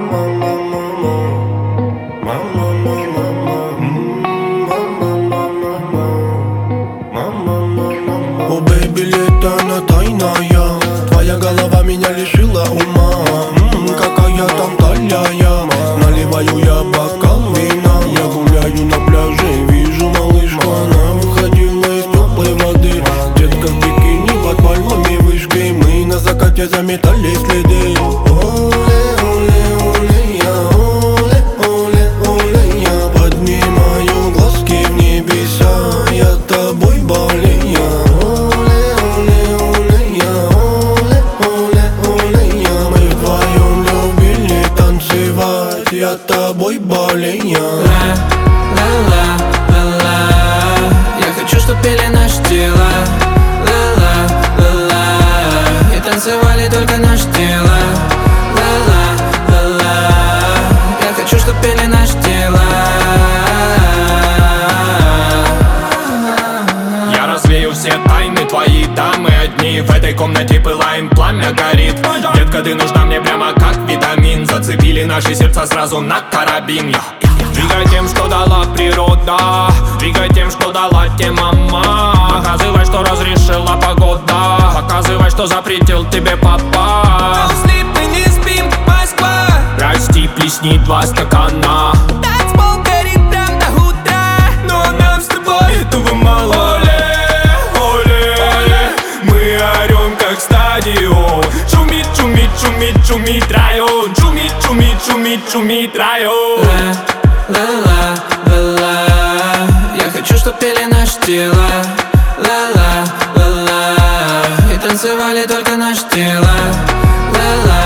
О, бэйби, лето, она тайная. Твоя голова меня лишила ума. Какая там талия. Наливаю я бокал вина. Я гуляю на пляже, вижу малышку. Она выходила из теплой воды. Детка в бикини под пальмами вышкой. Мы на закате заметали следы. Оле, оле, оле, я, оле, оле, оле, я поднимаю глазки в небеса. Я тобой болею. Я тобой болею. Ла-ла-ла-ла. Я хочу, чтоб пели наши тела. Ла-ла-ла-ла. И танцевали только наши тела. Ла-ла-ла-ла. Я хочу, чтоб пели наши тела. Я развею все тайны твои, да, мы одни. В этой комнате пылаем, пламя горит. Детка, ты нужна мне прямо как витамин. Зацепили наши сердца сразу на карабин. Двигай тем, что дала природа. Двигай тем, что дала тебе мама. Показывай, что разрешила погода. Показывай, что запретил тебе папа. Мы не спим, Москва. Прости, плесни 2 стакана. Танцпол горит прям до утра. Но нам с тобой этого мало. Шумит, шумит, шумит, шумит район. Шумит, шумит, шумит, шумит район. Ла-ла-ла-ла. Я хочу, чтоб пели наши тела. Ла-ла-ла-ла. И танцевали только наши тела. Ла-ла.